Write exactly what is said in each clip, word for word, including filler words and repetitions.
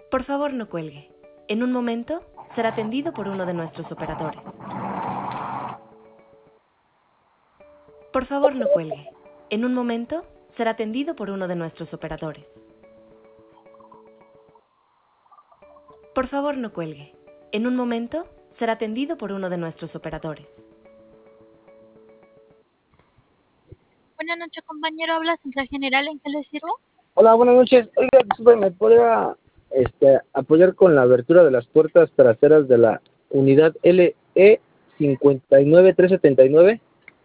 Por favor, no cuelgue. En un momento será atendido por uno de nuestros operadores. Por favor, no cuelgue. En un momento será atendido por uno de nuestros operadores. Por favor, no cuelgue. En un momento será atendido por uno de nuestros operadores. Buenas noches, compañero. Habla Central General. ¿En qué le sirvo? Hola, buenas noches. Oiga, disculpe, ¿me podría este, apoyar con la abertura de las puertas traseras de la unidad L E cinco nueve tres siete nueve?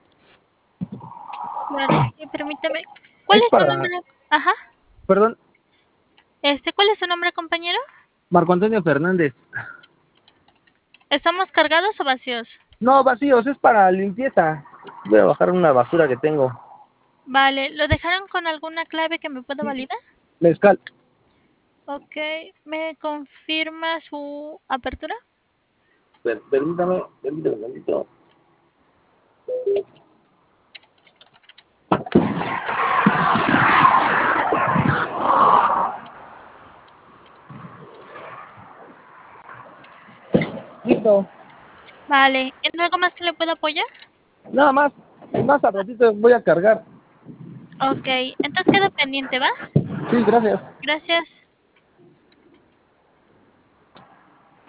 Vale, sí, permítame. ¿Cuál Es es su para... nombre? Ajá. Perdón, Este, ¿cuál es su nombre, compañero? Marco Antonio Fernández. ¿Estamos cargados o vacíos? No, vacíos, es para limpieza. Voy a bajar una basura que tengo. Vale, ¿lo dejaron con alguna clave que me pueda validar? Mezcal. Ok, ¿me confirma su apertura? Per- permítame, permítame un momentito. Listo. Vale, ¿en algo más que le pueda apoyar? Nada más. Más a ratito voy a cargar. Ok, entonces queda pendiente, ¿va? Sí, gracias. Gracias.